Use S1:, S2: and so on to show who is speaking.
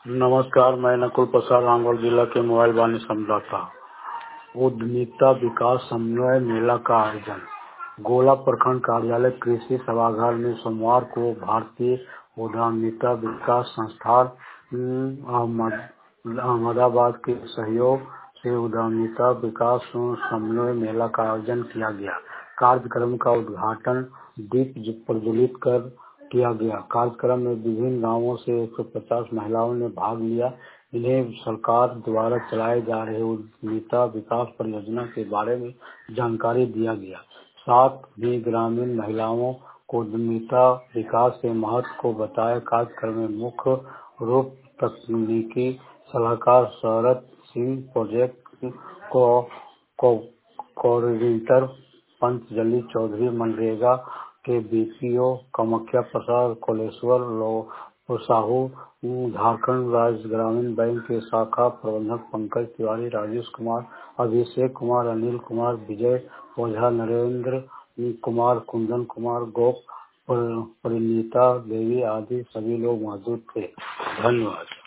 S1: नमस्कार, मैं नकुल प्रसाद रामगढ़ जिला के मोबाइल वाणी संवाददाता। उद्यमिता विकास समन्वय मेला का आयोजन गोला प्रखंड कार्यालय कृषि सभागार में सोमवार को भारतीय उद्यमिता विकास संस्थान अहमदाबाद के सहयोग से उद्यमिता विकास समन्वय मेला का आयोजन किया गया। कार्यक्रम का उद्घाटन दीप प्रज्वलित कर किया गया। कार्यक्रम में विभिन्न गांवों से 150 महिलाओं ने भाग लिया। इन्हें सरकार द्वारा चलाए जा रहे उद्यमिता विकास परियोजना के बारे में जानकारी दिया गया। साथ ही ग्रामीण महिलाओं को उद्यमिता विकास के महत्व को बताया। कार्यक्रम में मुख्य रूप तकनीकी सलाहकार शरद सिंह, प्रोजेक्ट कोऑर्डिनेटर पंतजलि चौधरी, मनरेगा के बीपीओ कामाख्या प्रसाद कोलेश्वर साहू, झारखंड राज्य ग्रामीण बैंक के शाखा प्रबंधक पंकज तिवारी, राजेश कुमार, अभिषेक कुमार, अनिल कुमार, विजय ओझा, नरेंद्र कुमार, कुंदन कुमार, गोप, परिणीता देवी आदि सभी लोग मौजूद थे। धन्यवाद।